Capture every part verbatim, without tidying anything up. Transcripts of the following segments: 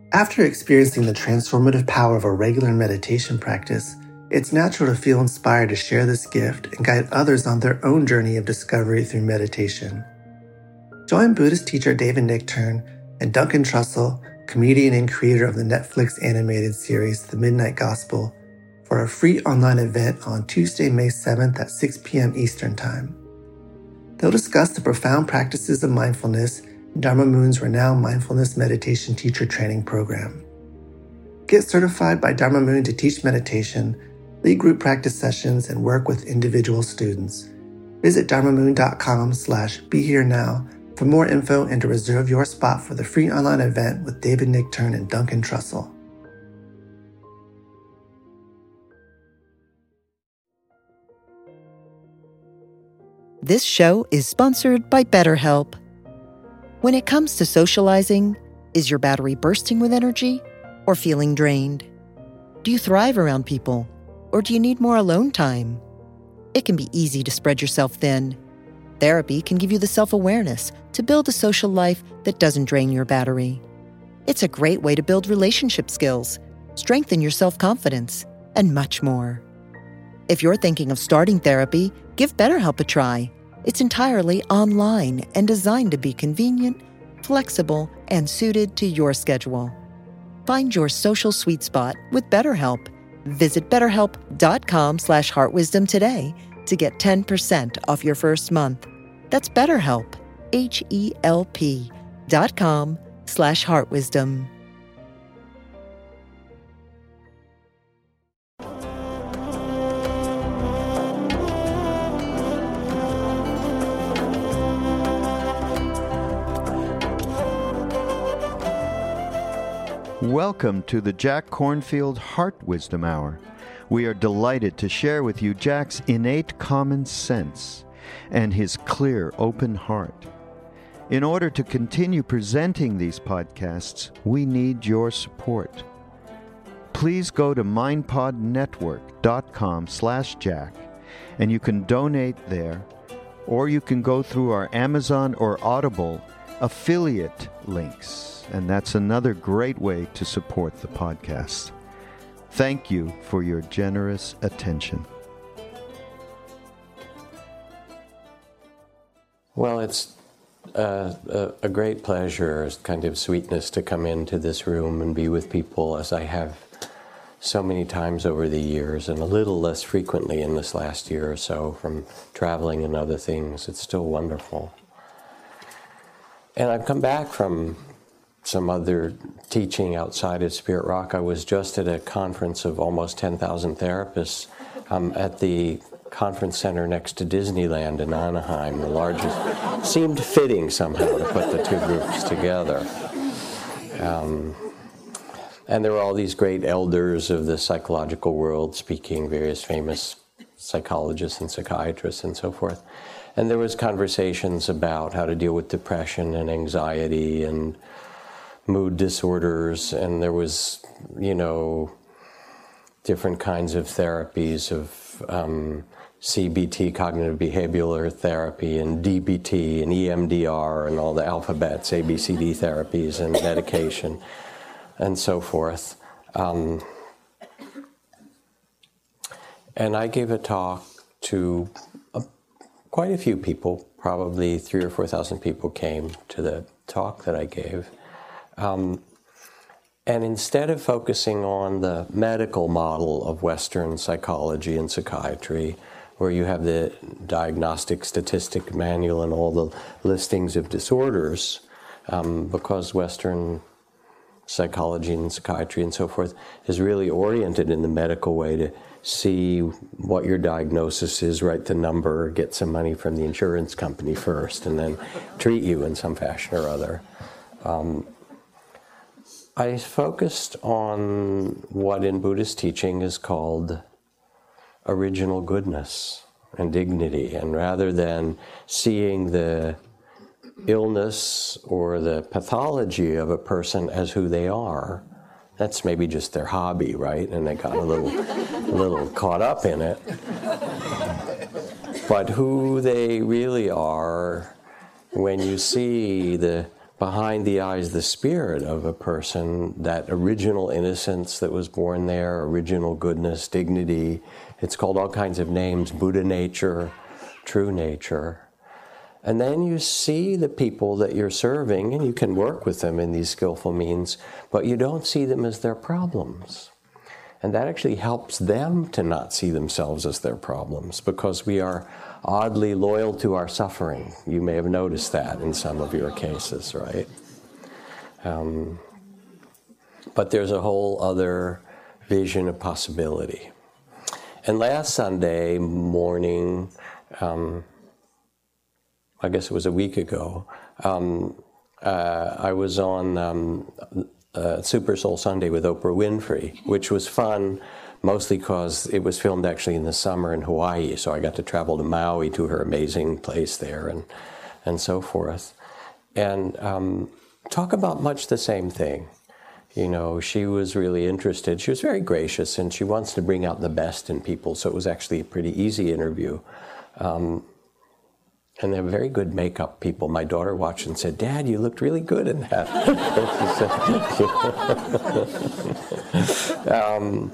After experiencing the transformative power of a regular meditation practice, it's natural to feel inspired to share this gift and guide others on their own journey of discovery through meditation. Join Buddhist teacher David Nichtern and Duncan Trussell, comedian and creator of the Netflix animated series The Midnight Gospel, for a free online event on Tuesday, May seventh at six p.m. Eastern Time. They'll discuss the profound practices of mindfulness in Dharma Moon's renowned mindfulness meditation teacher training program. Get certified by Dharma Moon to teach meditation, lead group practice sessions, and work with individual students. Visit dharmamoon.com slash be here now for more info and to reserve your spot for the free online event with David Nichtern and Duncan Trussell. This show is sponsored by BetterHelp. When it comes to socializing, is your battery bursting with energy or feeling drained? Do you thrive around people, or do you need more alone time? It can be easy to spread yourself thin. Therapy can give you the self-awareness to build a social life that doesn't drain your battery. It's a great way to build relationship skills, strengthen your self-confidence, and much more. If you're thinking of starting therapy, give BetterHelp a try. It's entirely online and designed to be convenient, flexible, and suited to your schedule. Find your social sweet spot with BetterHelp. Visit betterhelp.com slash heartwisdom today to get ten percent off your first month. That's BetterHelp, H-E-L-P dot com slash heartwisdom. Welcome to the Jack Kornfield Heart Wisdom Hour. We are delighted to share with you Jack's innate common sense and his clear, open heart. In order to continue presenting these podcasts, we need your support. Please go to mindpodnetwork.com slash Jack, and you can donate there, or you can go through our Amazon or Audible affiliate links, and that's another great way to support the podcast. Thank you for your generous attention. Well, it's uh, a, a great pleasure, a kind of sweetness to come into this room and be with people as I have so many times over the years, and a little less frequently in this last year or so from traveling and other things. It's still wonderful. And I've come back from some other teaching outside of Spirit Rock. I was just at a conference of almost ten thousand therapists um, at the conference center next to Disneyland in Anaheim, the largest. Seemed fitting somehow to put the two groups together. Um, and there were all these great elders of the psychological world speaking, various famous psychologists and psychiatrists and so forth. And there was conversations about how to deal with depression and anxiety and mood disorders, and there was, you know, different kinds of therapies of um, C B T, cognitive behavioral therapy, and D B T, and E M D R, and all the alphabets, A B C D therapies, and medication, and so forth. Um, and I gave a talk to a, quite a few people, probably three or four thousand people came to the talk that I gave. Um, and instead of focusing on the medical model of Western psychology and psychiatry, where you have the diagnostic statistic manual and all the listings of disorders, um, because Western psychology and psychiatry and so forth is really oriented in the medical way to see what your diagnosis is, write the number, get some money from the insurance company first, and then treat you in some fashion or other. Um, I focused on what in Buddhist teaching is called original goodness and dignity, and rather than seeing the illness or the pathology of a person as who they are, that's maybe just their hobby, right? And they got a little, a little caught up in it. But who they really are, when you see the behind the eyes, the spirit of a person, that original innocence that was born there, original goodness, dignity. It's called all kinds of names, Buddha nature, true nature. And then you see the people that you're serving, and you can work with them in these skillful means, but you don't see them as their problems. And that actually helps them to not see themselves as their problems, because we are oddly loyal to our suffering. You may have noticed that in some of your cases, right? Um, but there's a whole other vision of possibility. And last Sunday morning, um, I guess it was a week ago, um, uh, I was on um, uh, Super Soul Sunday with Oprah Winfrey, which was fun, mostly because it was filmed actually in the summer in Hawaii, so I got to travel to Maui to her amazing place there and, and so forth. And um, talk about much the same thing. You know, she was really interested. She was very gracious, and she wants to bring out the best in people, so it was actually a pretty easy interview. Um, And they're very good makeup people. My daughter watched and said, "Dad, you looked really good in that." um,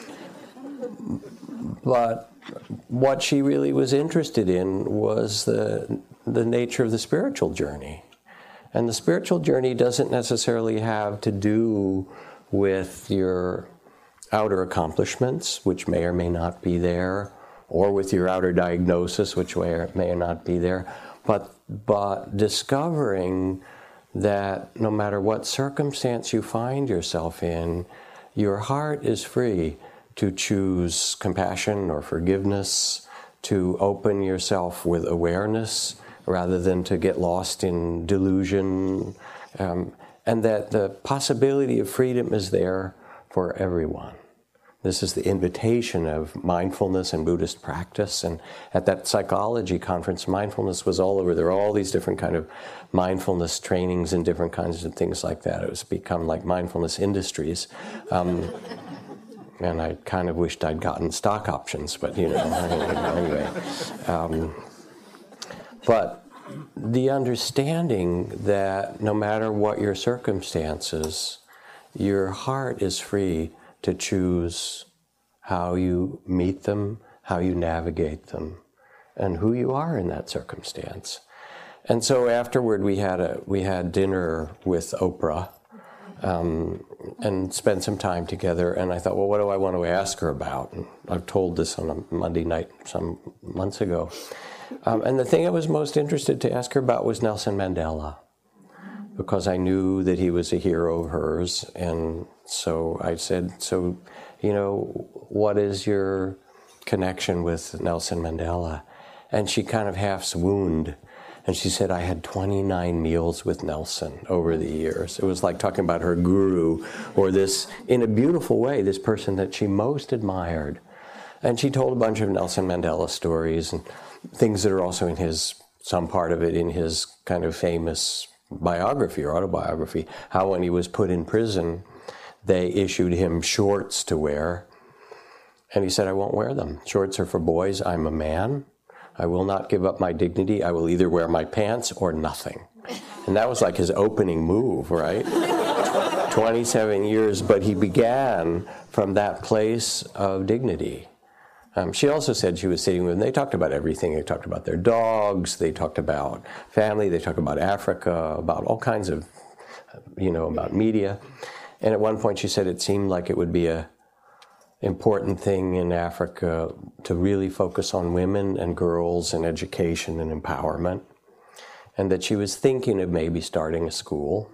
but what she really was interested in was the, the nature of the spiritual journey. And the spiritual journey doesn't necessarily have to do with your outer accomplishments, which may or may not be there, or with your outer diagnosis, which may or may not be there, but, but discovering that no matter what circumstance you find yourself in, your heart is free to choose compassion or forgiveness, to open yourself with awareness rather than to get lost in delusion, um, and that the possibility of freedom is there for everyone. This is the invitation of mindfulness and Buddhist practice. And at that psychology conference, mindfulness was all over. There were all these different kind of mindfulness trainings and different kinds of things like that. It was become like mindfulness industries. Um, and I kind of wished I'd gotten stock options, but you know, anyway. Um, but the understanding that no matter what your circumstances, your heart is free to choose how you meet them, how you navigate them, and who you are in that circumstance. And so afterward, we had a we had dinner with Oprah, um, and spent some time together. And I thought, well, what do I want to ask her about? And I've told this on a Monday night some months ago. Um, and the thing I was most interested to ask her about was Nelson Mandela, because I knew that he was a hero of hers. And so I said, so, you know, what is your connection with Nelson Mandela? And she kind of half swooned. And she said, I had twenty-nine meals with Nelson over the years. It was like talking about her guru, or this, in a beautiful way, this person that she most admired. And she told a bunch of Nelson Mandela stories and things that are also in his, some part of it in his kind of famous biography or autobiography, how when he was put in prison, they issued him shorts to wear. And he said, I won't wear them. Shorts are for boys. I'm a man. I will not give up my dignity. I will either wear my pants or nothing. And that was like his opening move, right? twenty-seven years, but he began from that place of dignity. Um, she also said she was sitting with them. They talked about everything. They talked about their dogs. They talked about family. They talked about Africa, about all kinds of, you know, about media. And at one point she said it seemed like it would be a important thing in Africa to really focus on women and girls and education and empowerment, and that she was thinking of maybe starting a school.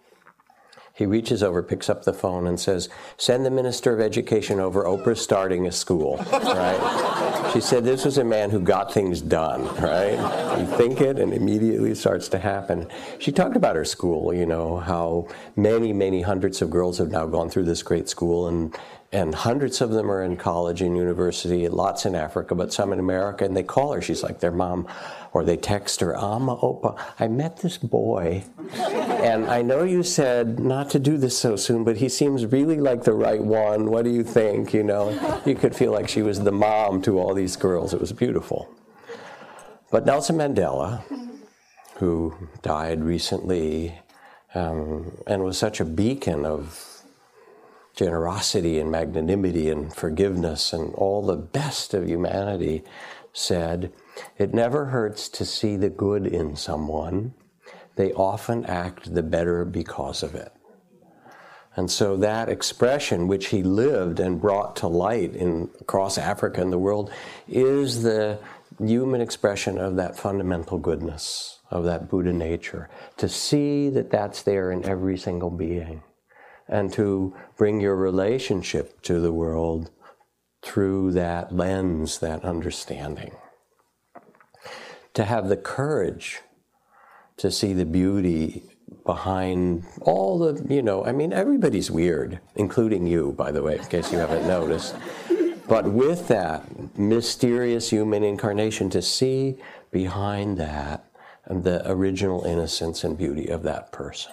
He reaches over, picks up the phone, and says, send the Minister of Education over. Oprah's starting a school, right? She said this was a man who got things done, right? You think it, and immediately it starts to happen. She talked about her school, you know, how many, many hundreds of girls have now gone through this great school, and and hundreds of them are in college and university, lots in Africa, but some in America, and they call her. She's like their mom, or they text her, Ama Opa, I met this boy, and I know you said not to do this so soon, but he seems really like the right one. What do you think? You know, you could feel like she was the mom to all these girls. It was beautiful. But Nelson Mandela, who died recently, um, and was such a beacon of generosity and magnanimity and forgiveness and all the best of humanity, said, "It never hurts to see the good in someone. They often act the better because of it." And so that expression, which he lived and brought to light in across Africa and the world, is the human expression of that fundamental goodness, of that Buddha nature. To see that that's there in every single being, and to bring your relationship to the world through that lens, that understanding. To have the courage to see the beauty behind all the, you know, I mean, everybody's weird, including you, by the way, in case you haven't noticed. But with that mysterious human incarnation, to see behind that the original innocence and beauty of that person.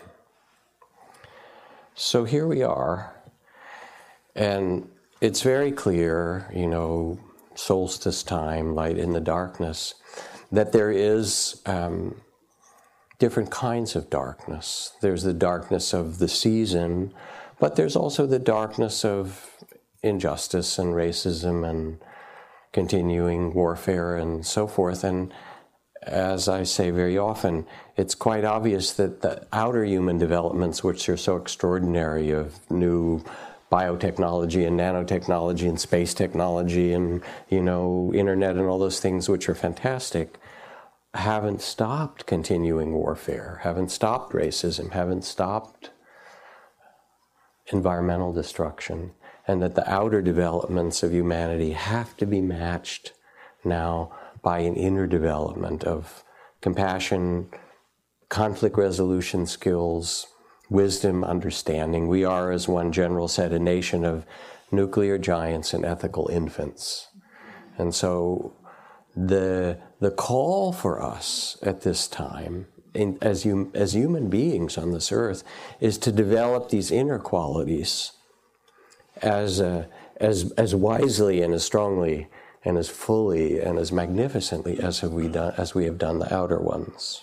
So here we are, and it's very clear, you know, solstice time, light in the darkness, that there is um, different kinds of darkness. There's the darkness of the season, but there's also the darkness of injustice and racism and continuing warfare and so forth. And as I say very often, it's quite obvious that the outer human developments, which are so extraordinary, of new biotechnology and nanotechnology and space technology and, you know, internet and all those things which are fantastic, haven't stopped continuing warfare, haven't stopped racism, haven't stopped environmental destruction, and that the outer developments of humanity have to be matched now by an inner development of compassion, conflict resolution skills, wisdom, understanding. We are, as one general said, a nation of nuclear giants and ethical infants. And so the the call for us at this time, in, as, hum, as human beings on this earth, is to develop these inner qualities as uh, as as wisely and as strongly and as fully and as magnificently as have we done as we have done the outer ones.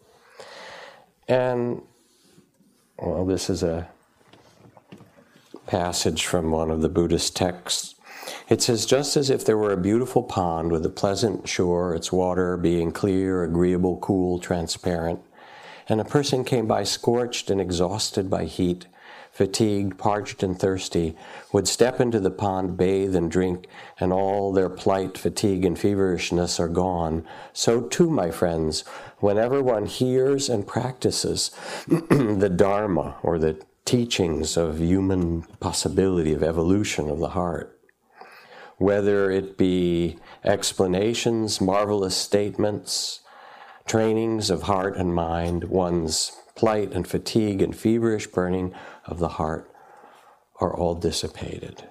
And well, this is a passage from one of the Buddhist texts. It says, "Just as if there were a beautiful pond with a pleasant shore, its water being clear, agreeable, cool, transparent, and a person came by scorched and exhausted by heat, fatigued, parched, and thirsty, would step into the pond, bathe and drink, and all their plight, fatigue, and feverishness are gone. So too, my friends, whenever one hears and practices the Dharma, or the teachings of human possibility, of evolution of the heart, whether it be explanations, marvelous statements, trainings of heart and mind, one's plight and fatigue and feverish burning of the heart are all dissipated."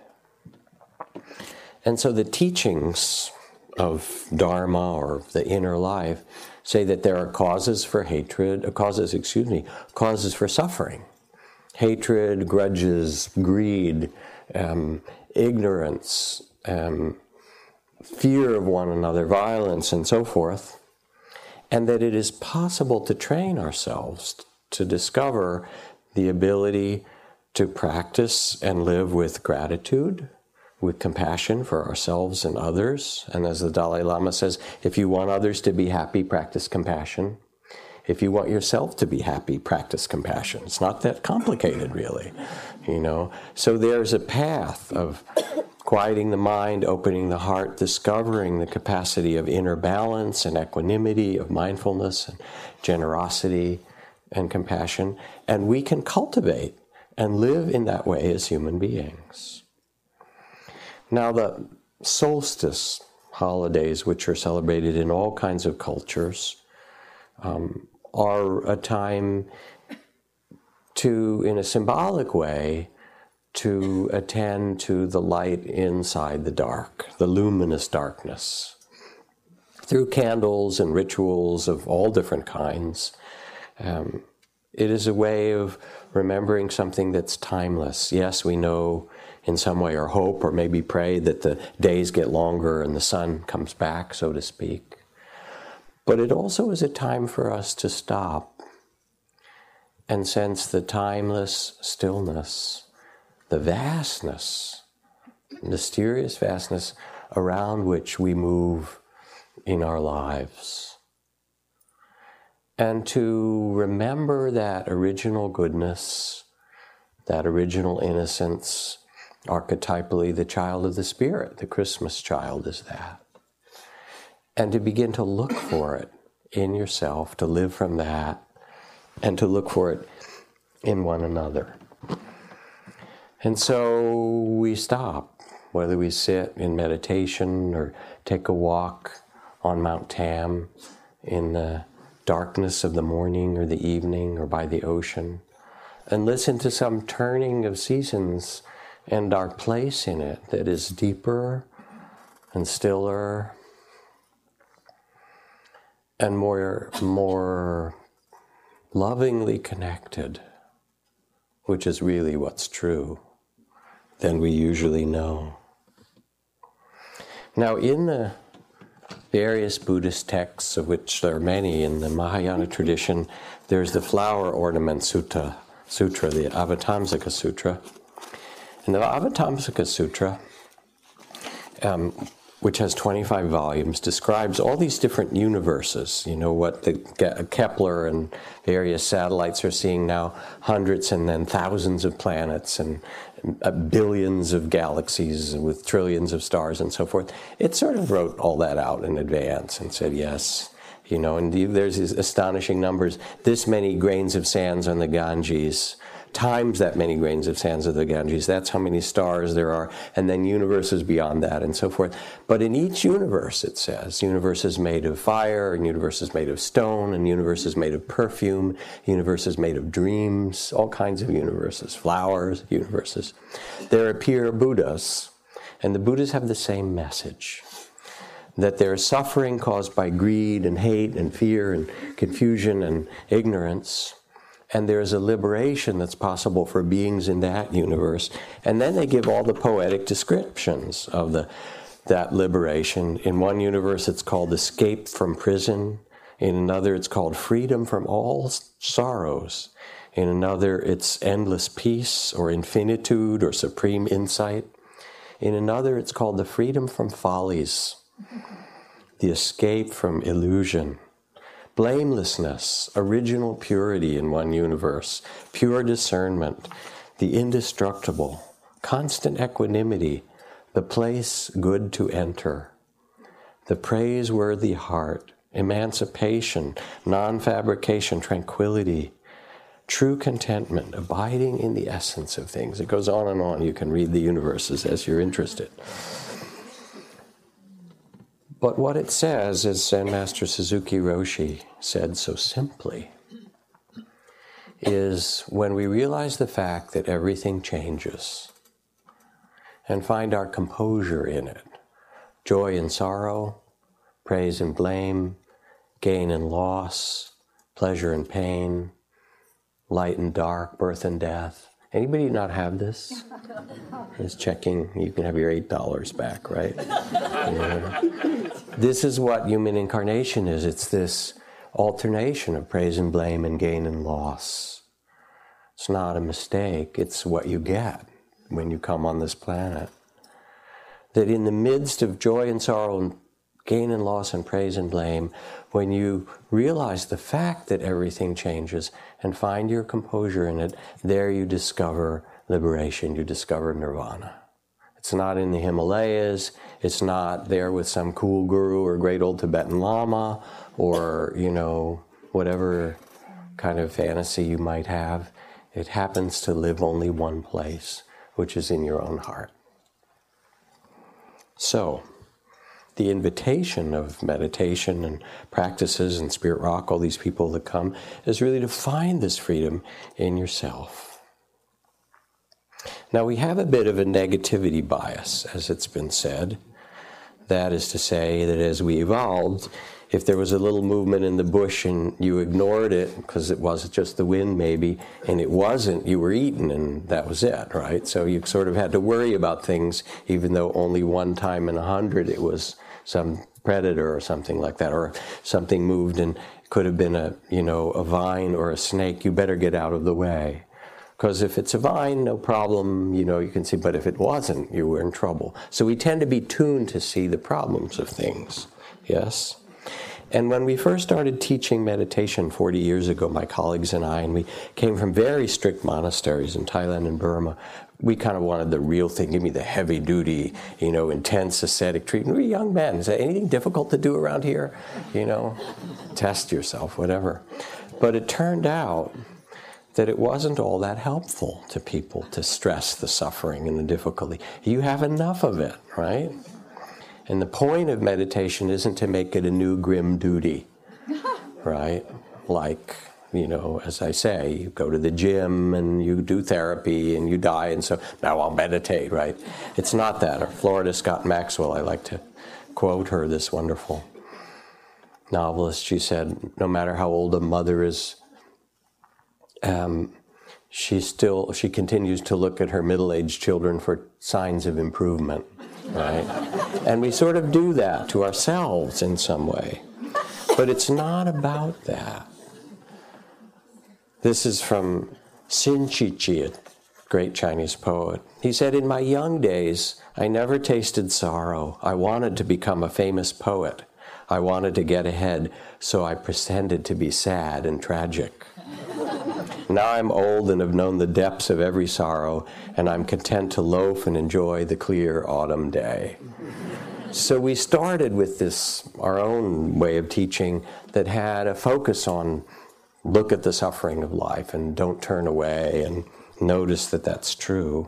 And so the teachings of Dharma, or the inner life, say that there are causes for hatred, causes, excuse me, causes for suffering. Hatred, grudges, greed, um, ignorance, um, fear of one another, violence, and so forth. And that it is possible to train ourselves to discover the ability to practice and live with gratitude, with compassion for ourselves and others. And as the Dalai Lama says, if you want others to be happy, practice compassion. If you want yourself to be happy, practice compassion. It's not that complicated, really, you know. So there's a path of quieting the mind, opening the heart, discovering the capacity of inner balance and equanimity, of mindfulness and generosity and compassion. And we can cultivate and live in that way as human beings. Now, the solstice holidays, which are celebrated in all kinds of cultures, um, are a time to, in a symbolic way, to attend to the light inside the dark, the luminous darkness, through candles and rituals of all different kinds. Um, it is a way of remembering something that's timeless. Yes, we know in some way, or hope, or maybe pray that the days get longer and the sun comes back, so to speak. But it also is a time for us to stop and sense the timeless stillness, the vastness, mysterious vastness around which we move in our lives. And to remember that original goodness, that original innocence, archetypally the child of the Spirit, the Christmas child is that. And to begin to look for it in yourself, to live from that, and to look for it in one another. And so we stop, whether we sit in meditation or take a walk on Mount Tam in the darkness of the morning or the evening or by the ocean, and listen to some turning of seasons and our place in it that is deeper and stiller and more, more lovingly connected, which is really what's true, than we usually know. Now, in the various Buddhist texts, of which there are many in the Mahayana tradition, there's the Flower Ornament Sutta, Sutra, the Avatamsaka Sutra. And the Avatamsaka Sutra, um, which has twenty-five volumes, describes all these different universes. You know, what the Kepler and various satellites are seeing now, hundreds and then thousands of planets and uh, billions of galaxies with trillions of stars and so forth. It sort of wrote all that out in advance and said, yes, you know, and there's these astonishing numbers. This many grains of sands on the Ganges, times that many grains of sands of the Ganges, that's how many stars there are, and then universes beyond that and so forth. But in each universe, it says, universe is made of fire, and universe is made of stone, and universe is made of perfume, universe is made of dreams, all kinds of universes, flowers, universes. There appear Buddhas, and the Buddhas have the same message, that there is suffering caused by greed and hate and fear and confusion and ignorance, and there's a liberation that's possible for beings in that universe. And then they give all the poetic descriptions of the that liberation. In one universe, it's called escape from prison. In another, it's called freedom from all sorrows. In another, it's endless peace or infinitude or supreme insight. In another, it's called the freedom from follies, the escape from illusion. Blamelessness, original purity in one universe, pure discernment, the indestructible, constant equanimity, the place good to enter, the praiseworthy heart, emancipation, non-fabrication, tranquility, true contentment, abiding in the essence of things. It goes on and on. You can read the universes as you're interested. But what it says, as Zen Master Suzuki Roshi said so simply, is when we realize the fact that everything changes and find our composure in it, joy and sorrow, praise and blame, gain and loss, pleasure and pain, light and dark, birth and death. Anybody not have this? Just checking, you can have your eight dollars back, right? Yeah. This is what human incarnation is. It's this alternation of praise and blame and gain and loss. It's not a mistake. It's what you get when you come on this planet. That in the midst of joy and sorrow and gain and loss and praise and blame, when you realize the fact that everything changes and find your composure in it, there you discover liberation, you discover nirvana. It's not in the Himalayas, it's not there with some cool guru or great old Tibetan Lama or, you know, whatever kind of fantasy you might have. It happens to live only one place, which is in your own heart. So, the invitation of meditation and practices and Spirit Rock, all these people that come, is really to find this freedom in yourself. Now, we have a bit of a negativity bias, as it's been said. That is to say that as we evolved, if there was a little movement in the bush and you ignored it because it was just the wind maybe, and it wasn't, you were eaten and that was it, right? So you sort of had to worry about things even though only one time in a hundred it was some predator or something like that, or something moved and could have been a, you know, a vine or a snake, you better get out of the way. Because if it's a vine, no problem, you know, you can see, but if it wasn't, you were in trouble. So we tend to be tuned to see the problems of things, yes? And when we first started teaching meditation forty years ago, my colleagues and I, and we came from very strict monasteries in Thailand and Burma, we kind of wanted the real thing, give me the heavy duty, you know, intense ascetic treatment. We were young men. Is there anything difficult to do around here? You know, test yourself, whatever. But it turned out that it wasn't all that helpful to people to stress the suffering and the difficulty. You have enough of it, right? And the point of meditation isn't to make it a new grim duty, right? Like, you know, as I say, you go to the gym and you do therapy and you die, and so now I'll meditate, right? It's not that. Or Florida Scott Maxwell, I like to quote her, this wonderful novelist. She said, no matter how old a mother is, um, she still, she continues to look at her middle-aged children for signs of improvement. Right? And we sort of do that to ourselves in some way. But it's not about that. This is from Xin Chichi, a great Chinese poet. He said, in my young days, I never tasted sorrow. I wanted to become a famous poet. I wanted to get ahead, so I pretended to be sad and tragic. Now I'm old and have known the depths of every sorrow, and I'm content to loaf and enjoy the clear autumn day. So we started with this, our own way of teaching, that had a focus on look at the suffering of life and don't turn away and notice that that's true.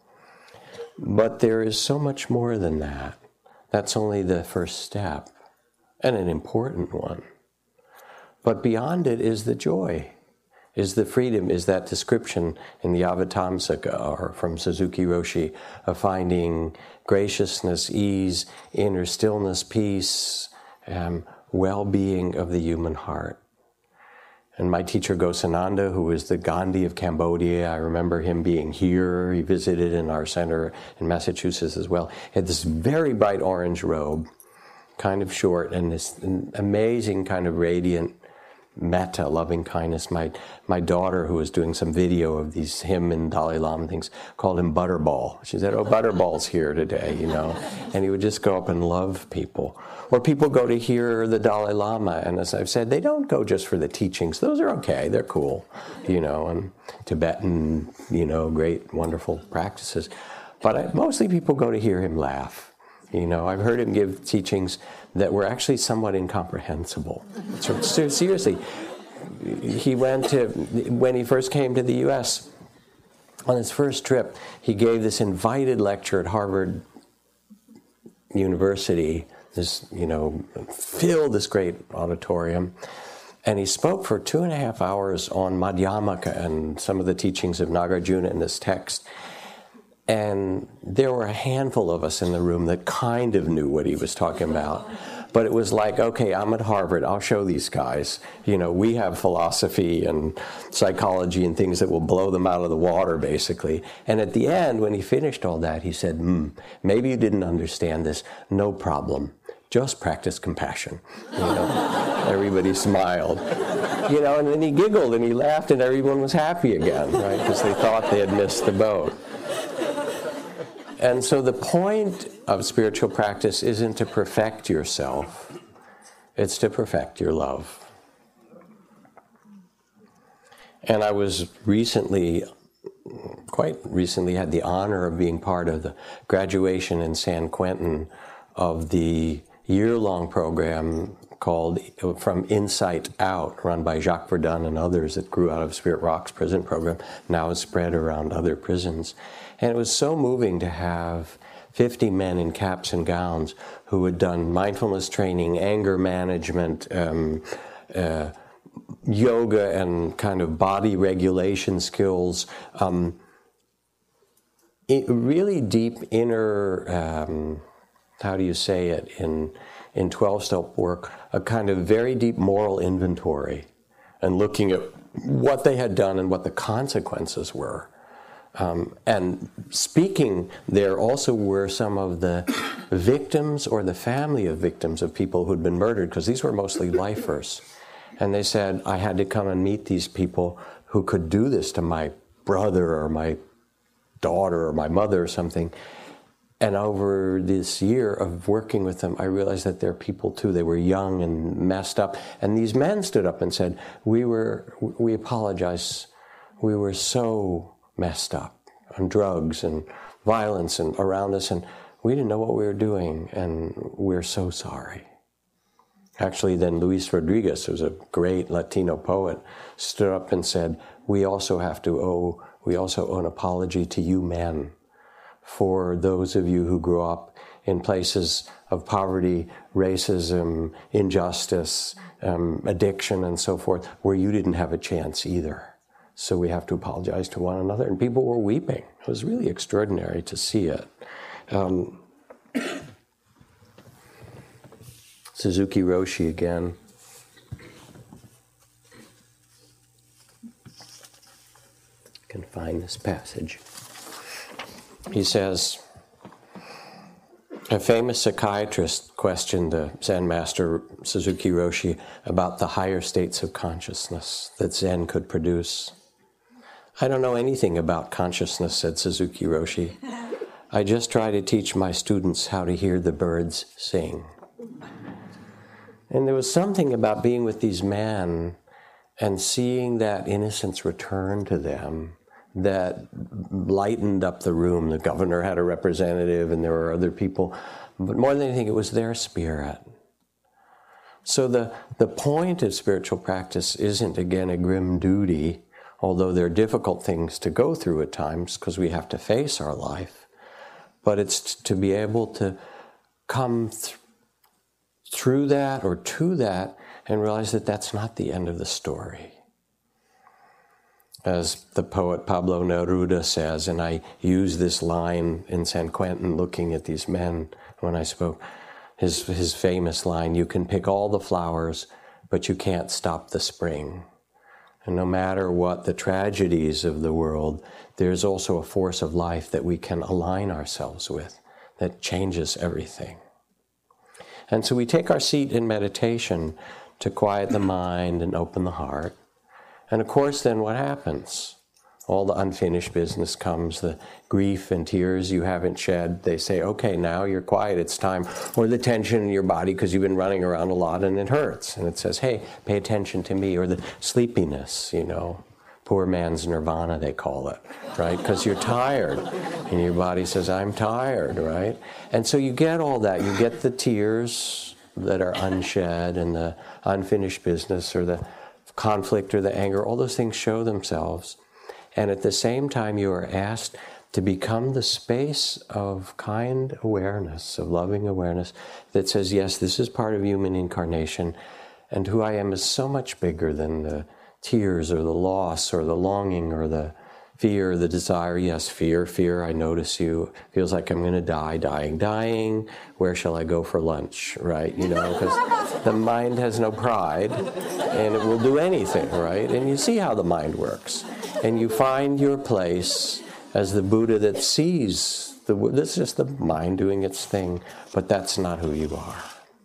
But there is so much more than that. That's only the first step, and an important one. But beyond it is the joy. Is the freedom, is that description in the Avatamsaka, or from Suzuki Roshi, of finding graciousness, ease, inner stillness, peace, um, well-being of the human heart. And my teacher Ghosananda, who was the Gandhi of Cambodia, I remember him being here. He visited in our center in Massachusetts as well. He had this very bright orange robe, kind of short, and this amazing kind of radiant metta, loving kindness. My my daughter, who was doing some video of these him and Dalai Lama things, called him Butterball. She said, oh, Butterball's here today, you know. And he would just go up and love people. Or people go to hear the Dalai Lama, and as I've said, they don't go just for the teachings. Those are okay, they're cool, you know, and Tibetan, you know, great, wonderful practices. But I, mostly people go to hear him laugh. You know, I've heard him give teachings that were actually somewhat incomprehensible. So, seriously, he went to, when he first came to the U S, on his first trip, he gave this invited lecture at Harvard University, this, you know, filled this great auditorium, and he spoke for two and a half hours on Madhyamaka and some of the teachings of Nagarjuna in this text. And there were a handful of us in the room that kind of knew what he was talking about. But it was like, okay, I'm at Harvard, I'll show these guys. You know, we have philosophy and psychology and things that will blow them out of the water, basically. And at the end, when he finished all that, he said, hmm, maybe you didn't understand this, no problem. Just practice compassion. You know, everybody smiled. You know, and then he giggled and he laughed and everyone was happy again, right? Because they thought they had missed the boat. And so the point of spiritual practice isn't to perfect yourself, it's to perfect your love. And I was recently, quite recently, had the honor of being part of the graduation in San Quentin of the year-long program called From Insight Out, run by Jacques Verdun and others, that grew out of Spirit Rock's prison program, now is spread around other prisons. And it was so moving to have fifty men in caps and gowns who had done mindfulness training, anger management, um, uh, yoga and kind of body regulation skills, um, it, really deep inner, um, how do you say it, in in twelve-step work, a kind of very deep moral inventory and looking at what they had done and what the consequences were. Um, and speaking there also were some of the victims or the family of victims of people who'd been murdered, because these were mostly lifers. And they said, I had to come and meet these people who could do this to my brother or my daughter or my mother or something. And over this year of working with them, I realized that they're people too. They were young and messed up. And these men stood up and said, we were, we apologize. We were so messed up on drugs and violence and around us, and we didn't know what we were doing, and we're so sorry. Actually, then Luis Rodriguez, who's a great Latino poet, stood up and said, we also have to owe, we also owe an apology to you men, for those of you who grew up in places of poverty, racism, injustice, um, addiction, and so forth, where you didn't have a chance either. So we have to apologize to one another. And people were weeping. It was really extraordinary to see it. Um, Suzuki Roshi again. I can find this passage. He says, a famous psychiatrist questioned the Zen master Suzuki Roshi about the higher states of consciousness that Zen could produce. I don't know anything about consciousness, said Suzuki Roshi. I just try to teach my students how to hear the birds sing. And there was something about being with these men and seeing that innocence return to them that lightened up the room. The governor had a representative and there were other people, but more than anything, it was their spirit. So the, the point of spiritual practice isn't, again, a grim duty, although there are difficult things to go through at times because we have to face our life, but it's to be able to come th- through that or to that and realize that that's not the end of the story. As the poet Pablo Neruda says, and I use this line in San Quentin looking at these men when I spoke, his, his famous line, you can pick all the flowers, but you can't stop the spring. And no matter what the tragedies of the world, there's also a force of life that we can align ourselves with that changes everything. And so we take our seat in meditation to quiet the mind and open the heart. And of course, then what happens? All the unfinished business comes, the grief and tears you haven't shed. They say, okay, now you're quiet, it's time. Or the tension in your body because you've been running around a lot and it hurts. And it says, hey, pay attention to me. Or the sleepiness, you know, poor man's nirvana, they call it, right? Because you're tired. And your body says, I'm tired, right? And so you get all that. You get the tears that are unshed and the unfinished business or the conflict or the anger. All those things show themselves. And at the same time, you are asked to become the space of kind awareness, of loving awareness that says, yes, this is part of human incarnation, and who I am is so much bigger than the tears or the loss or the longing or the fear, the desire. Yes, fear, fear, I notice you. Feels like I'm going to die, dying, dying. Where shall I go for lunch, right? You know, because the mind has no pride, and it will do anything, right? And you see how the mind works. And you find your place as the Buddha that sees, the, this is just the mind doing its thing, but that's not who you are.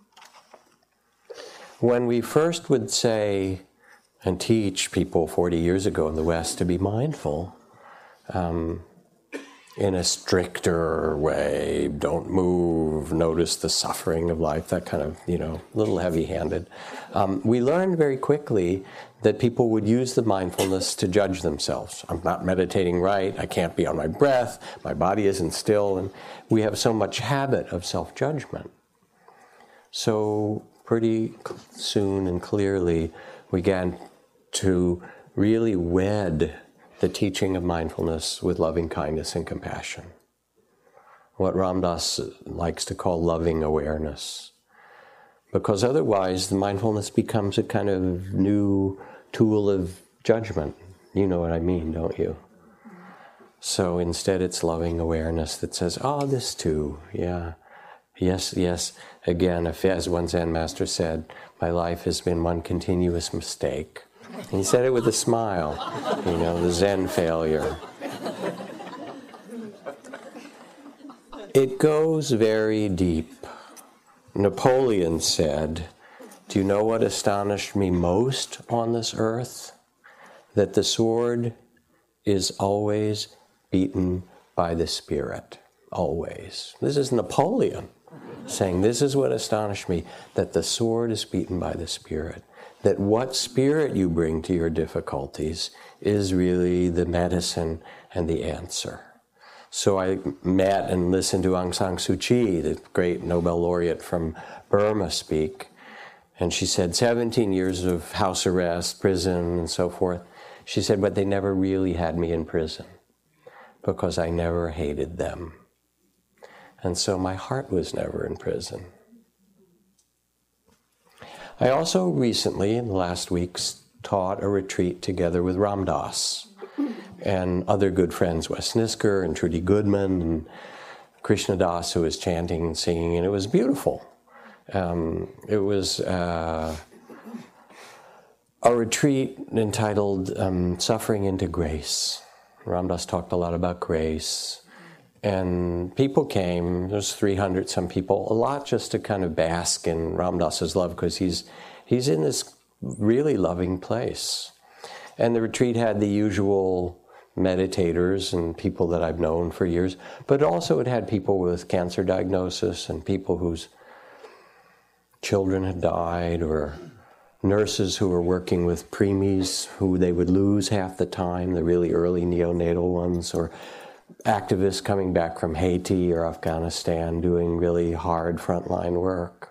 When we first would say and teach people forty years ago in the West to be mindful, um, in a stricter way, don't move, notice the suffering of life, that kind of, you know, a little heavy-handed. Um, we learned very quickly that people would use the mindfulness to judge themselves. I'm not meditating right, I can't be on my breath, my body isn't still, and we have so much habit of self-judgment. So pretty soon and clearly we began to really wed the teaching of mindfulness with loving kindness and compassion. What Ram Dass likes to call loving awareness. Because otherwise the mindfulness becomes a kind of new tool of judgment. You know what I mean, don't you? So instead it's loving awareness that says, oh, this too, yeah. Yes, yes, again, if, as one Zen master said, my life has been one continuous mistake. And he said it with a smile, you know, the Zen failure. It goes very deep. Napoleon said, Do you know what astonished me most on this earth? That the sword is always beaten by the Spirit. Always. This is Napoleon saying, this is what astonished me, that the sword is beaten by the Spirit. That what spirit you bring to your difficulties is really the medicine and the answer. So I met and listened to Aung San Suu Kyi, the great Nobel laureate from Burma, speak. And she said, seventeen years of house arrest, prison, and so forth. She said, but they never really had me in prison because I never hated them. And so my heart was never in prison. I also recently, in the last weeks, taught a retreat together with Ram Dass and other good friends, Wes Nisker and Trudy Goodman and Krishna Das, who was chanting and singing, and it was beautiful. Um, it was uh, a retreat entitled um, Suffering into Grace. Ram Dass talked a lot about grace. And people came, there's three hundred some people, a lot just to kind of bask in Ram Dass's love, because he's, he's in this really loving place. And the retreat had the usual meditators and people that I've known for years, but also it had people with cancer diagnosis and people whose children had died, or nurses who were working with preemies who they would lose half the time, the really early neonatal ones, or activists coming back from Haiti or Afghanistan doing really hard frontline work.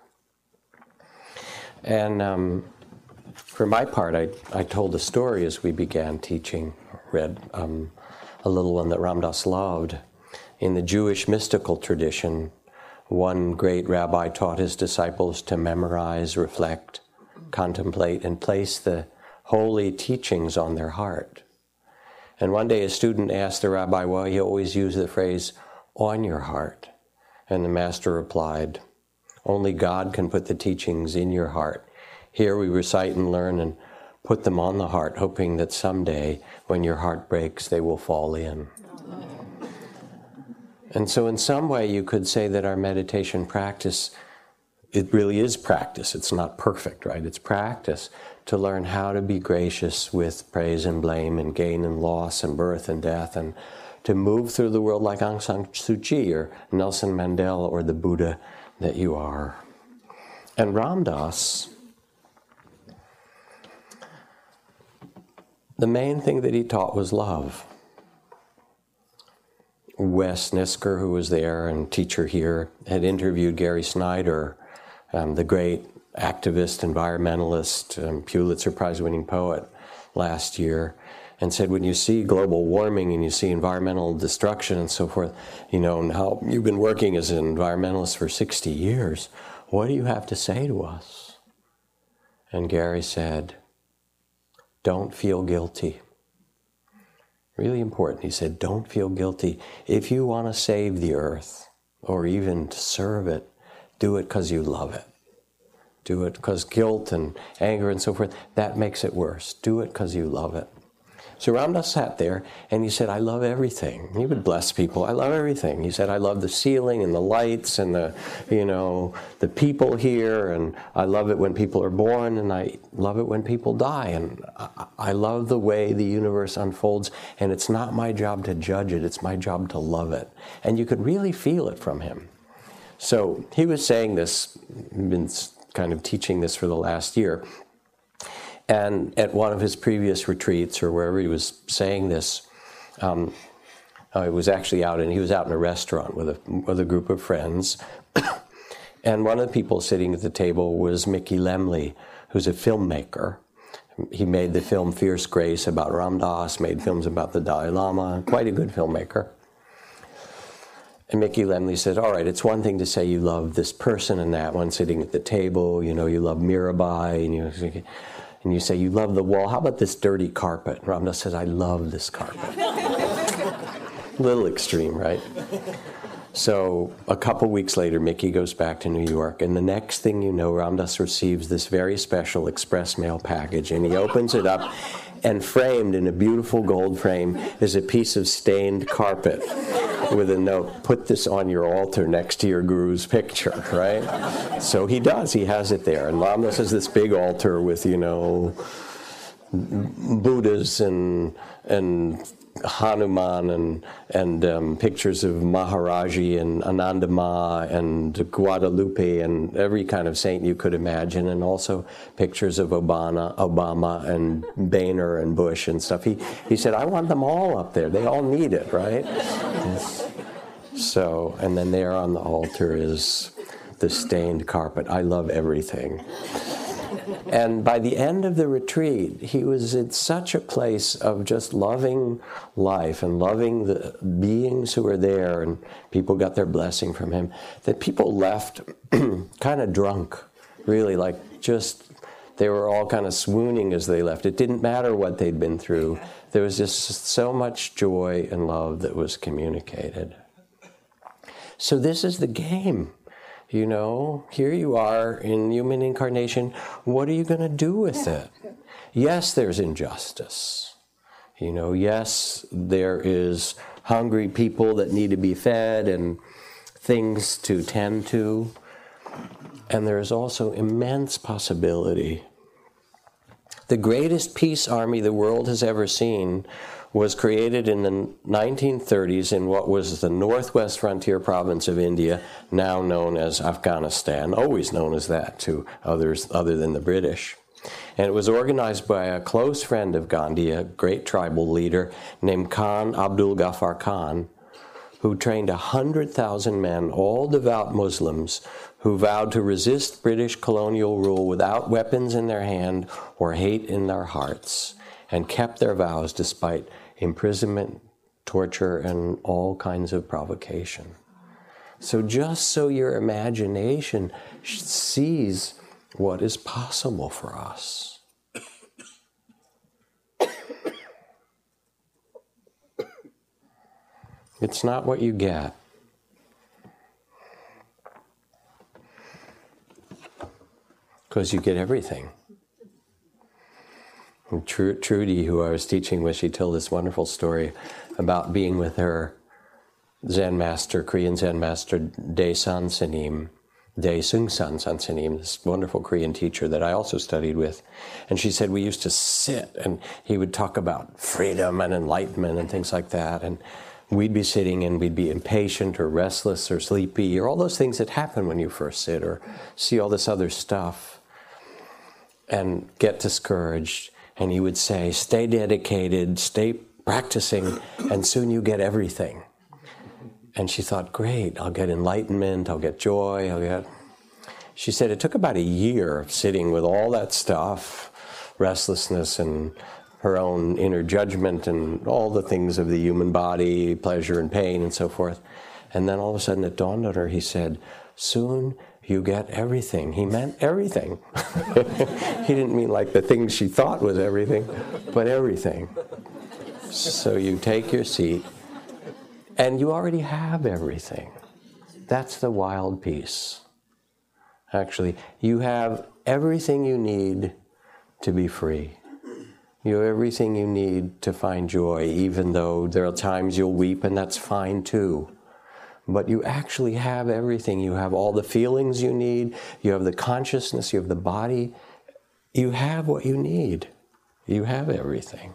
And um, for my part, I, I told a story as we began teaching, read um, a little one that Ram Dass loved. In the Jewish mystical tradition, one great rabbi taught his disciples to memorize, reflect, contemplate, and place the holy teachings on their heart. And one day a student asked the rabbi, well, he always used the phrase, on your heart. And the master replied, only God can put the teachings in your heart. Here we recite and learn and put them on the heart, hoping that someday, when your heart breaks, they will fall in. And so in some way you could say that our meditation practice, it really is practice. It's not perfect, right? It's practice to learn how to be gracious with praise and blame and gain and loss and birth and death, and to move through the world like Aung San Suu Kyi or Nelson Mandela or the Buddha that you are. And Ram Dass, the main thing that he taught was love. Wes Nisker, who was there and teacher here, had interviewed Gary Snyder, um, the great activist, environmentalist, um, Pulitzer Prize-winning poet last year, and said, when you see global warming and you see environmental destruction and so forth, you know, and how you've been working as an environmentalist for sixty years, what do you have to say to us? And Gary said, don't feel guilty. Really important. He said, don't feel guilty. If you want to save the earth, or even to serve it, do it because you love it. Do it because guilt and anger and so forth, that makes it worse. Do it because you love it. So Ram Dass sat there and he said, I love everything. He would bless people. I love everything. He said, I love the ceiling and the lights and the, you know, the people here, and I love it when people are born, and I love it when people die, and I, I love the way the universe unfolds, and it's not my job to judge it, it's my job to love it. And you could really feel it from him. So he was saying this, been kind of teaching this for the last year. And at one of his previous retreats, or wherever he was saying this, um, I was actually out, and he was out in a restaurant with a, with a group of friends. And one of the people sitting at the table was Mickey Lemley, who's a filmmaker. He made the film Fierce Grace about Ram Dass, made films about the Dalai Lama, quite a good filmmaker. And Mickey Lemley said, all right, it's one thing to say you love this person and that one sitting at the table, you know, you love Mirabai, and you, and you say you love the wall. How about this dirty carpet? Ram Dass says, I love this carpet. A little extreme, right? So a couple weeks later, Mickey goes back to New York, and the next thing you know, Ram Dass receives this very special express mail package, and he opens it up, and framed in a beautiful gold frame is a piece of stained carpet. with a note, put this on your altar next to your guru's picture, right? So he does, he has it there. And Ramdas has this big altar with, you know, Buddhas and and Hanuman and and um, pictures of Maharaji and Anandama and Guadalupe and every kind of saint you could imagine, and also pictures of Obama, Obama and Boehner and Bush and stuff. He he said, I want them all up there. They all need it, right? So, and then there on the altar is the stained carpet. I love everything. And by the end of the retreat, he was in such a place of just loving life and loving the beings who were there, and people got their blessing from him, that people left kind of drunk, really, like just, they were all kind of swooning as they left. It didn't matter what they'd been through. There was just so much joy and love that was communicated. So this is the game. You know, here you are in human incarnation. What are you going to do with it? Yes, there's injustice. You know, yes, there is hungry people that need to be fed and things to tend to. And there is also immense possibility. The greatest peace army the world has ever seen was created in the nineteen thirties in what was the northwest frontier province of India, now known as Afghanistan, always known as that to others other than the British. And it was organized by a close friend of Gandhi, a great tribal leader named Khan Abdul Ghaffar Khan, who trained one hundred thousand men, all devout Muslims, who vowed to resist British colonial rule without weapons in their hand or hate in their hearts, and kept their vows despite imprisonment, torture, and all kinds of provocation. So just so your imagination sees what is possible for us. It's not what you get. Because you get everything. And Tr- Trudy, who I was teaching with, she told this wonderful story about being with her Zen master, Korean Zen master, Daesan Sanim, Daesung San Sanim, this wonderful Korean teacher that I also studied with. And she said we used to sit and he would talk about freedom and enlightenment and things like that. And we'd be sitting and we'd be impatient or restless or sleepy or all those things that happen when you first sit or see all this other stuff and get discouraged. And he would say, stay dedicated, stay practicing, and soon you get everything. And she thought, great, I'll get enlightenment, I'll get joy, I'll get... She said it took about a year of sitting with all that stuff, restlessness and her own inner judgment and all the things of the human body, pleasure and pain and so forth. And then all of a sudden it dawned on her, he said, soon you get everything. He meant everything. He didn't mean like the things she thought was everything, but everything. So you take your seat, and you already have everything. That's the wild piece. Actually, you have everything you need to be free. You have everything you need to find joy, even though there are times you'll weep, and that's fine too. But you actually have everything. You have all the feelings you need. You have the consciousness. You have the body. You have what you need. You have everything.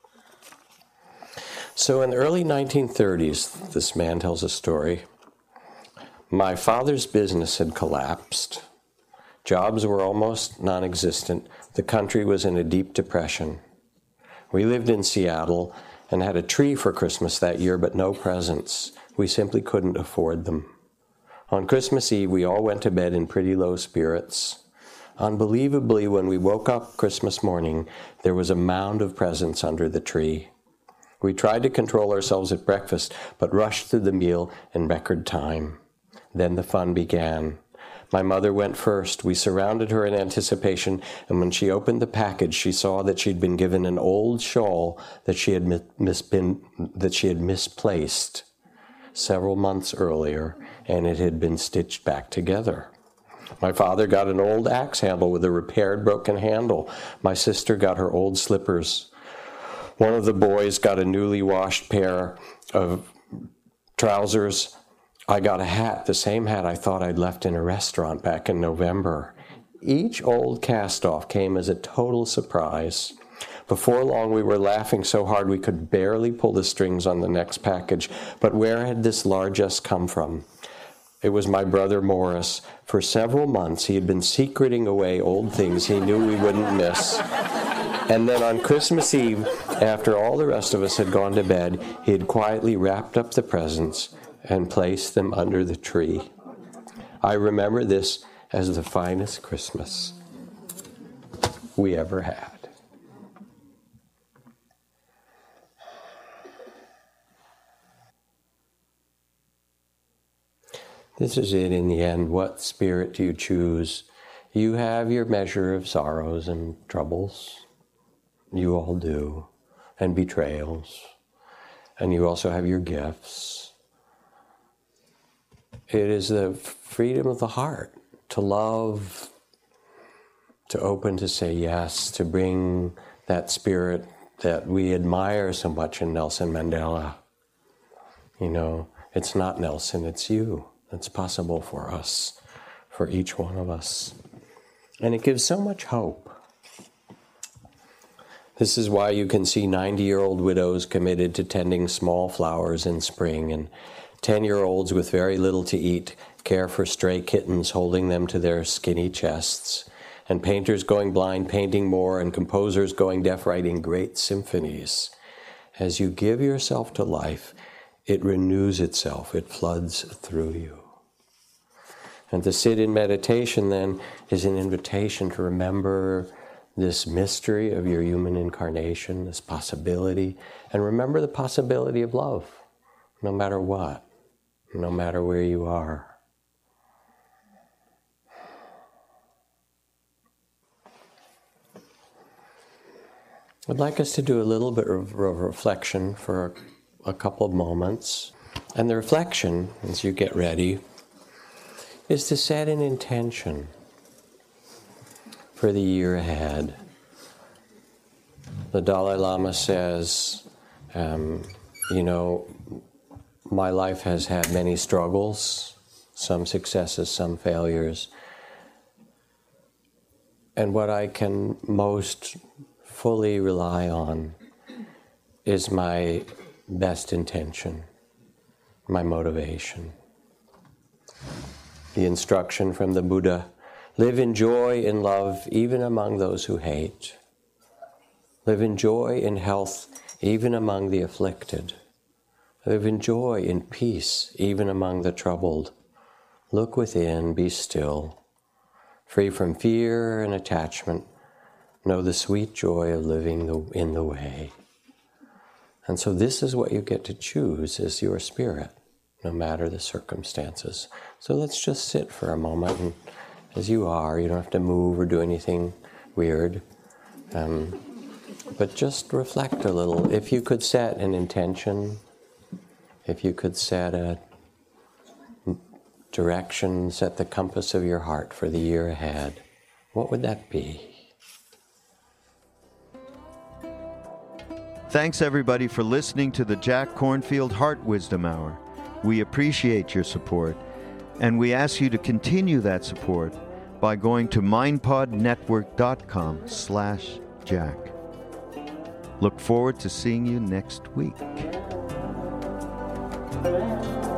So in the early nineteen thirties, this man tells a story. My father's business had collapsed. Jobs were almost non-existent. The country was in a deep depression. We lived in Seattle and had a tree for Christmas that year, but no presents. We simply couldn't afford them. On Christmas Eve, we all went to bed in pretty low spirits. Unbelievably, when we woke up Christmas morning, there was a mound of presents under the tree. We tried to control ourselves at breakfast, but rushed through the meal in record time. Then the fun began. My mother went first. We surrounded her in anticipation, and when she opened the package, she saw that she'd been given an old shawl that she had mis- been, that she had misplaced several months earlier, and it had been stitched back together. My father got an old axe handle with a repaired broken handle. My sister got her old slippers. One of the boys got a newly washed pair of trousers. I got a hat, the same hat I thought I'd left in a restaurant back in November. Each old cast-off came as a total surprise. Before long, we were laughing so hard we could barely pull the strings on the next package. But where had this largesse come from? It was my brother Morris. For several months, he had been secreting away old things he knew we wouldn't miss. And then on Christmas Eve, after all the rest of us had gone to bed, he had quietly wrapped up the presents and placed them under the tree. I remember this as the finest Christmas we ever had. This is it in the end. What spirit do you choose? You have your measure of sorrows and troubles. You all do. And betrayals. And you also have your gifts. It is the freedom of the heart to love, to open to say yes, to bring that spirit that we admire so much in Nelson Mandela. You know, it's not Nelson, it's you. It's possible for us, for each one of us. And it gives so much hope. This is why you can see ninety-year-old widows committed to tending small flowers in spring, and ten-year-olds with very little to eat care for stray kittens, holding them to their skinny chests, and painters going blind painting more, and composers going deaf writing great symphonies. As you give yourself to life, it renews itself, it floods through you. And to sit in meditation, then, is an invitation to remember this mystery of your human incarnation, this possibility, and remember the possibility of love, no matter what, no matter where you are. I'd like us to do a little bit of reflection for a couple of moments. And the reflection, as you get ready, is to set an intention for the year ahead. The Dalai Lama says, um, you know, my life has had many struggles, some successes, some failures. And what I can most fully rely on is my best intention, my motivation. The instruction from the Buddha, live in joy and love even among those who hate. Live in joy and health even among the afflicted. Live in joy and peace even among the troubled. Look within, be still. Free from fear and attachment, know the sweet joy of living the, in the way. And so this is what you get to choose as your spirit, no matter the circumstances. So let's just sit for a moment, and as you are, you don't have to move or do anything weird. Um, but just reflect a little. If you could set an intention, if you could set a direction, set the compass of your heart for the year ahead, what would that be? Thanks, everybody, for listening to the Jack Kornfield Heart Wisdom Hour. We appreciate your support, and we ask you to continue that support by going to mindpodnetwork.com slash Jack. Look forward to seeing you next week.